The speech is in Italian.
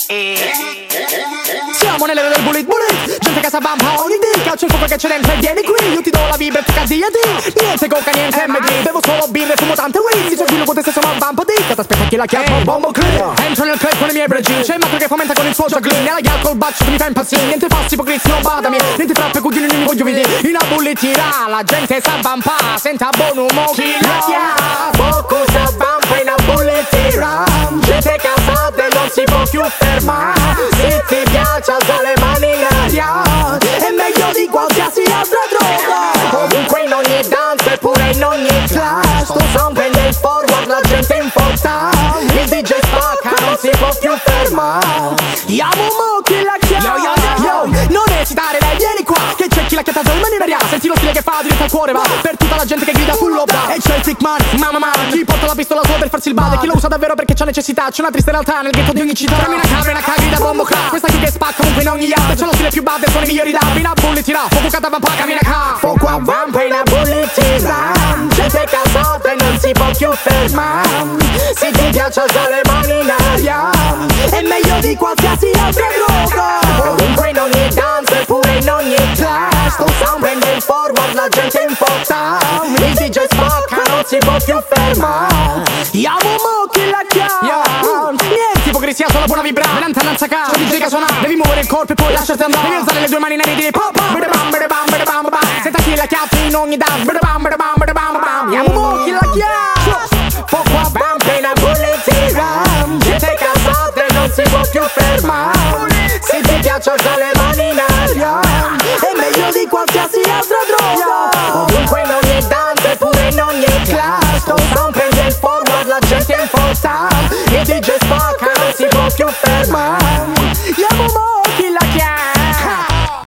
Siamo nell'era del bullet bullet, gente che s'abbampa ogni dì, calcio il fuoco che c'è dentro e vieni qui. Io ti do la vibra e tu cazzi a di. Niente coca, niente MD, bevo solo birra e fumo tante weed. Si tranquillo con te stesso ma abbampa di. Che t'aspetta chi la chiappa, bombo clear. Entro nel club con i miei regimi, c'è il matto che fomenta con il suo juggling. Nella ghiaccia col baccio che mi fa impazzire. Niente falsi ipocrizi, non badami. Niente frappe, cugini, non mi voglio vedere. In a bullet tira, la gente s'abbampa, senta buon umo chi la chiama. Poco s'abbampa in a bullet tira. Gente cansata e non si può più fermare. Se ti piace alza le mani in aria, è meglio di qualsiasi altra droga. Ovunque in ogni danza e pure in ogni class, sto sound prende il forward, la gente in forza. Il DJ spacca, non si può più fermare. Yamo mo chi la chiama. Yo, non esitare dai, vieni qua, che c'è chi la chiata in maniera. Senti lo stile che fa, diventa il cuore va. Per tutta la gente che grida full obra. E c'è il sick man, mamma, chi porta la pistola solo per farsi il bade. Chi lo usa davvero perché c'ha necessità. C'è una triste realtà nel ghetto di ogni città. Cammina grida bombo crack. Questa qui che spacca comunque in ogni yard. C'è lo stile più bad e sono i migliori dab. In a bullet tira, fuoco cata vampa, cammina ca. Fuoco a vampa in a bullet tira. Gente casata e non si può più fermare. Se ti piace alza le mani in aria, è meglio di qualsiasi altra droga. Ovunque in ogni danza e pure in ogni class, sto sound prende il forward, la gente in forza. Il DJ spacca, non si può più fermare. Yamo mo chi la chiama. Niente ipocrisia, solo buona vibra. Venante annanza ca, c'è DJ che suona. Devi muovere il corpo e poi lasciarti andare. Devi alzare le due mani neri di pop pop. Senta chi la chiappa in ogni dance. Yamo mo chi la chiama. Fuoco a bampa in a bullet tira. Gente cansata e non si può più fermare. Se ti piace alza le mani in aria, è meglio di qualsiasi altra droga. Ovunque in ogni danza e pure in ogni class, sto sound prende il forward, la gente in forza. Il DJ spacca, non si può più fermare.